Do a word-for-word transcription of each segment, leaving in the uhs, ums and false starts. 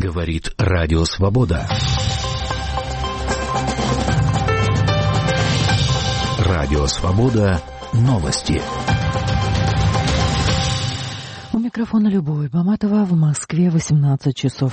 Говорит Радио Свобода. Радио Свобода. Новости. У микрофона Любовь Баматова. В Москве восемнадцать часов.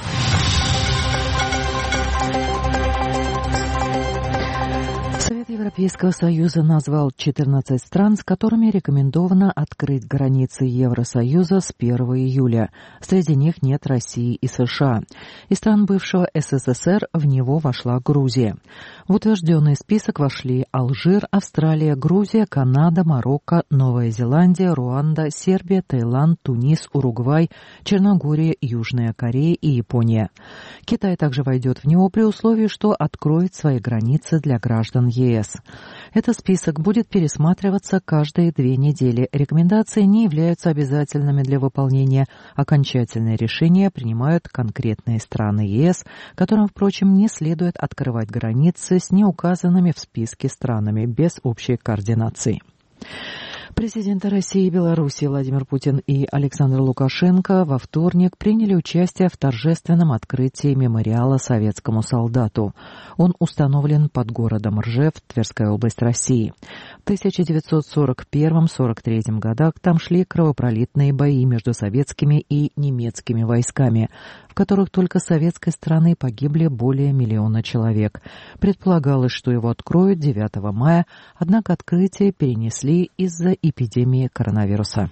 Совет Европейского Союза назвал четырнадцать стран, с которыми рекомендовано открыть границы Евросоюза с первого июля. Среди них нет России и США. Из стран бывшего СССР в него вошла Грузия. В утвержденный список вошли Алжир, Австралия, Грузия, Канада, Марокко, Новая Зеландия, Руанда, Сербия, Таиланд, Тунис, Уругвай, Черногория, Южная Корея и Япония. Китай также войдет в него при условии, что откроет свои границы для граждан ЕС. Этот список будет пересматриваться каждые две недели. Рекомендации не являются обязательными для выполнения. Окончательные решения принимают конкретные страны ЕС, которым, впрочем, не следует открывать границы с неуказанными в списке странами без общей координации. Президенты России и Беларуси Владимир Путин и Александр Лукашенко во вторник приняли участие в торжественном открытии мемориала советскому солдату. Он установлен под городом Ржев, Тверская область России. В тысяча девятьсот сорок первом — сорок третьем годах там шли кровопролитные бои между советскими и немецкими войсками, в которых только с советской стороны погибли более миллиона человек. Предполагалось, что его откроют девятого мая, однако открытие перенесли из-за эпидемии коронавируса.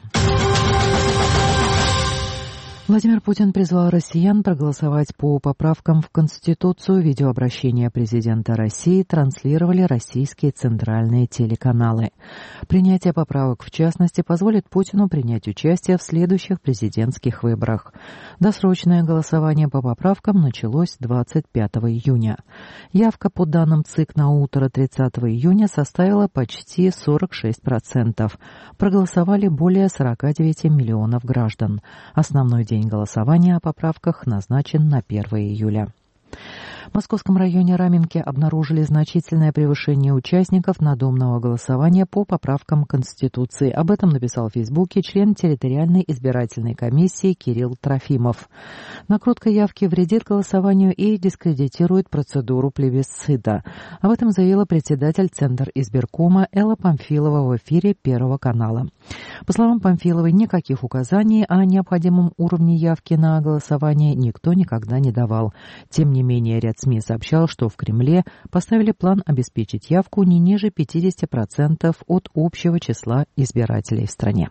Владимир Путин призвал россиян проголосовать по поправкам в Конституцию. Видеообращение президента России транслировали российские центральные телеканалы. Принятие поправок, в частности, позволит Путину принять участие в следующих президентских выборах. Досрочное голосование по поправкам началось двадцать пятого июня. Явка по данным ЦИК на утро тридцатого июня составила почти сорок шесть процентов. Проголосовали более сорок девять миллионов граждан. Основной день голосования о поправках назначен на первое июля. В Московском районе Раменки обнаружили значительное превышение участников надомного голосования по поправкам Конституции. Об этом написал в Фейсбуке член территориальной избирательной комиссии Кирилл Трофимов. Накрутка явки вредит голосованию и дискредитирует процедуру плебисцита. Об этом заявила председатель Центризбиркома Элла Памфилова в эфире Первого канала. По словам Памфиловой, никаких указаний о необходимом уровне явки на голосование никто никогда не давал. Тем не менее, ряд СМИ сообщал, что в Кремле поставили план обеспечить явку не ниже пятьдесят процентов от общего числа избирателей в стране.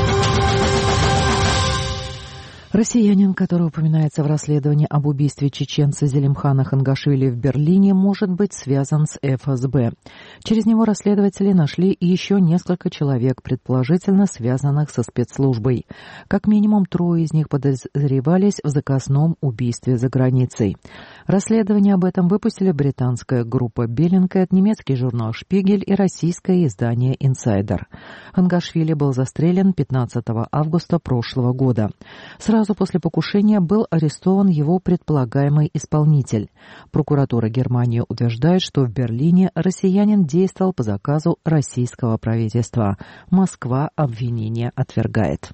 Россиянин, который упоминается в расследовании об убийстве чеченца Зелимхана Хангашвили в Берлине, может быть связан с эф эс бэ. Через него расследователи нашли еще несколько человек, предположительно связанных со спецслужбой. Как минимум трое из них подозревались в заказном убийстве за границей. Расследование об этом выпустили британская группа Bellingcat, немецкий журнал «Шпигель» и российское издание «Инсайдер». Хангашвили был застрелен пятнадцатого августа прошлого года. Сразу после покушения был арестован его предполагаемый исполнитель. Прокуратура Германии утверждает, что в Берлине россиянин действовал по заказу российского правительства. Москва обвинение отвергает.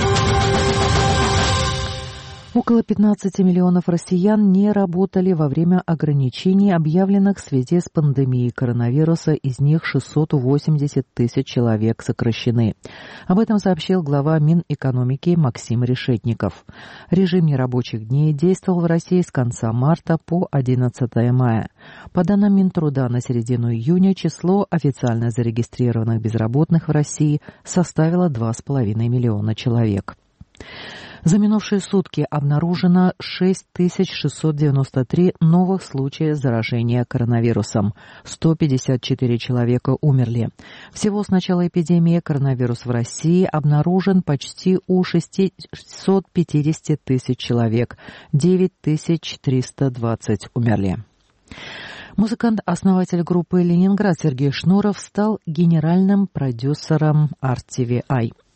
Около пятнадцати миллионов россиян не работали во время ограничений, объявленных в связи с пандемией коронавируса. Из них шестьсот восемьдесят тысяч человек сокращены. Об этом сообщил глава Минэкономики Максим Решетников. Режим нерабочих дней действовал в России с конца марта по одиннадцатое мая. По данным Минтруда, на середину июня число официально зарегистрированных безработных в России составило два с половиной миллиона человек. За минувшие сутки обнаружено шесть тысяч шестьсот девяносто три новых случая заражения коронавирусом. сто пятьдесят четыре человека умерли. Всего с начала эпидемии коронавирус в России обнаружен почти у шестисот пятидесяти тысяч человек. девять тысяч триста двадцать умерли. Музыкант-основатель группы «Ленинград» Сергей Шнуров стал генеральным продюсером ар ти ви ай.